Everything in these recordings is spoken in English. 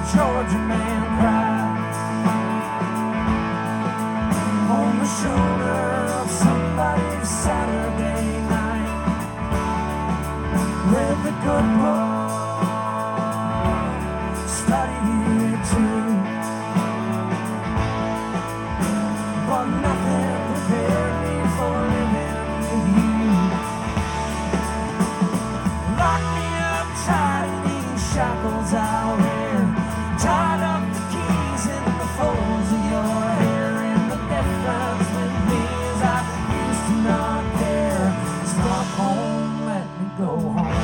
Georgia man cries on the shoulder of somebody's Saturday night with the good book studied here too, but nothing prepared me for living with you. Lock me up tight in these shackles out here, tied up the keys in the folds of your hair, and the difference with me is I used to not care. Stop home, let me go home.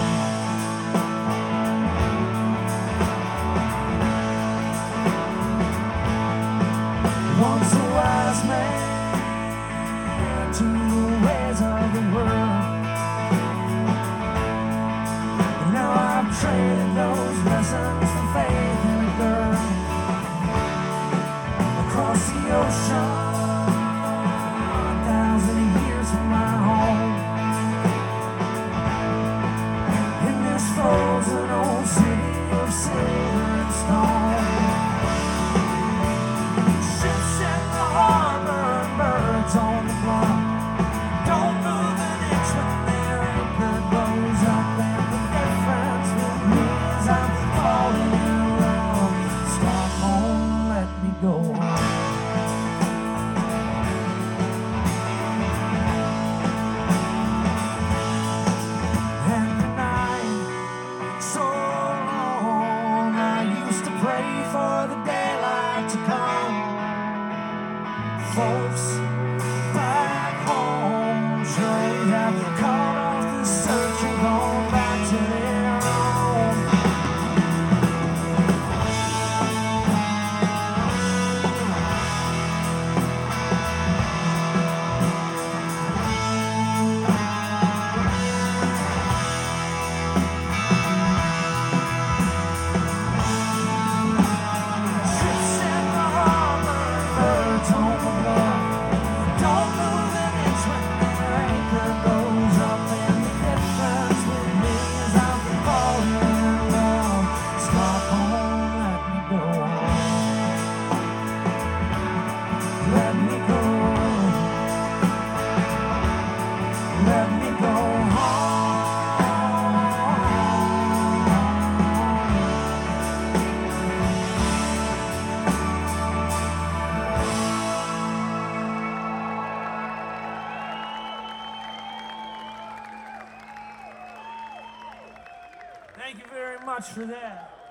Once a wise man to the ways of the world, and now I've traded those lessons for faith in a girl. Across the ocean, 1,000 years from my home, in this frozen old city of silver and stone. Ships in the harbor and birds on the block don't move an inch when their anchor goes up, and the difference with me is I'm falling in love. Stop home, let me go home. And the night, so long, I used to pray for the daylight to come. Folks back home surely have called off the search and gone back to their own. Ships in the harbor, birds on the bluff don't move an inch when their anchor goes up, and the difference with me is I'm falling in love. Stop home, let me go home. Let me go. Let me go home. Thank you very much for that.